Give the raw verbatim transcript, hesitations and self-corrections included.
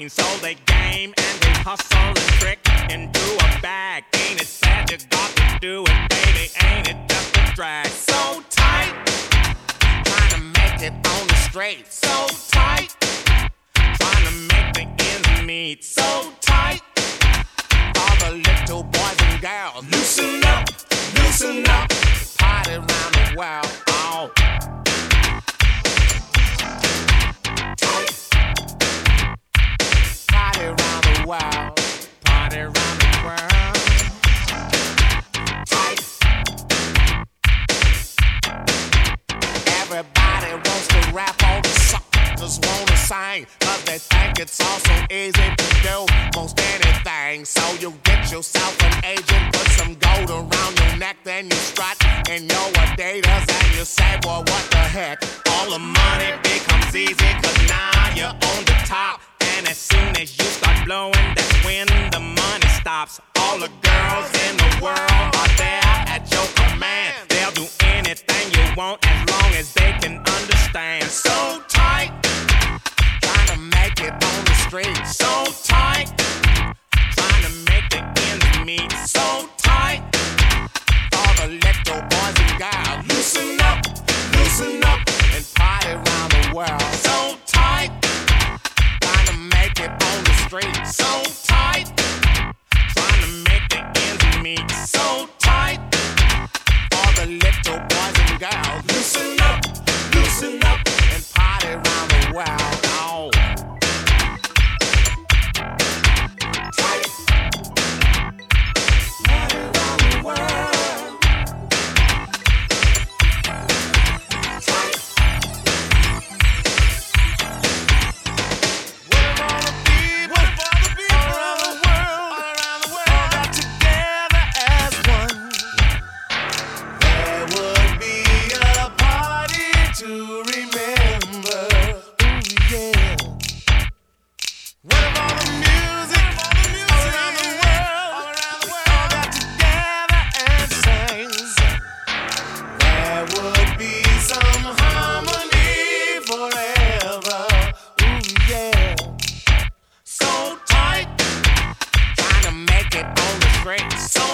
scene. So they game and they hustle and trick into a bag. Ain't it sad you got to do it, baby? Ain't it just a drag? So tight, trying to make it on the straight. So tight, trying to make the ends meet. So tight, all the little boys and girls. Loosen up, loosen up, party around the world. Oh. Party around the world, party around the world. Tight. Everybody wants to rap, all the suckers wanna sing, cause they think it's all so easy to do most anything. So you get yourself an agent, put some gold around your neck, then you strut in your Adidas and you say, boy, what the heck? All the money becomes easy, cause now you're on the top. And as soon as you start blowing, that's when the money stops. All the girls in the world are there at your command. They'll do anything you want as long as they can understand. So tight, trying to make it on the street. So tight, trying to make the ends meet. So tight, all the little boys and girls. Loosen up, loosen up, and party around the world. So tight, make it on the street. So tight, trying to make the ends meet. So tight, all the little boys and girls. Loosen up, loosen up, and party around the world. Oh. Tight, party around the world. Tight. So